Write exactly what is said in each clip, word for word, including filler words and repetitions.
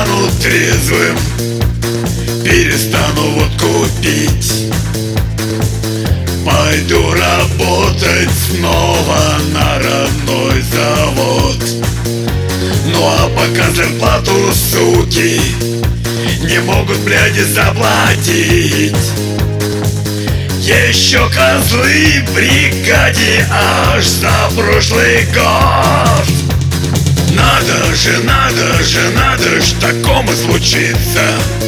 стану трезвым, перестану водку пить, пойду работать снова на родной завод. Ну а пока зарплату, суки, не могут, бляди, заплатить, еще козлы в бригаде аж за прошлый год. Надо же, надо же, надо ж такому случиться.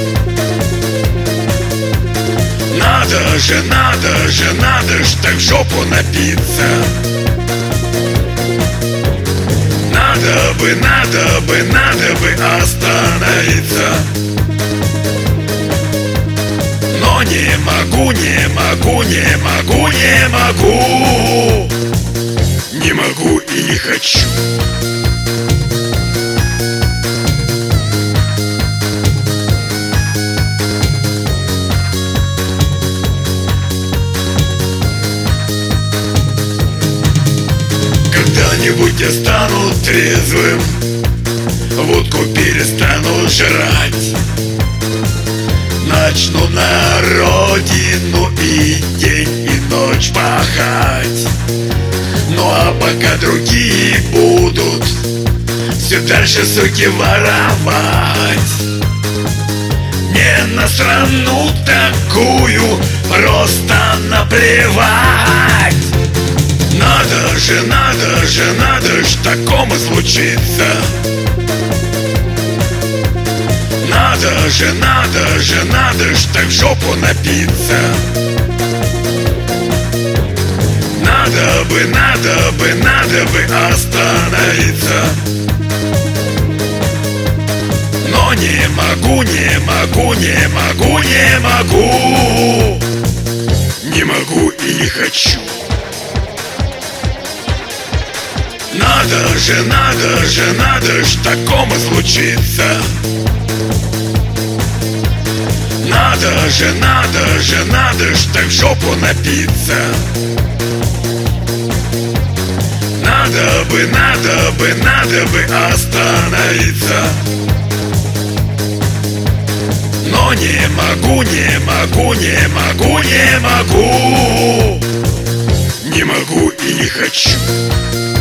Надо же, надо же, надо ж так в жопу напиться. Надо бы, надо бы, надо бы остановиться. Но не могу, не могу, не могу, не могу. Не могу и не хочу. Когда-нибудь я стану трезвым, водку перестану жрать, начну на родину и день и ночь пахать. Ну а пока другие будут все дальше, суки, воровать, мне на страну такую просто наплевать. Надо же, надо же, надо ж такому случиться. Надо же, надо же, надо ж так в жопу напиться. Надо бы, надо бы, надо бы остановиться. Но не могу, не могу, не могу, не могу. Не могу и не хочу. Надо же, надо же, надо ж такому случиться. Надо же, надо же, надо ж так в жопу напиться. Надо бы, надо бы, надо бы остановиться. Но не могу, не могу, не могу, не могу. Не могу и не хочу.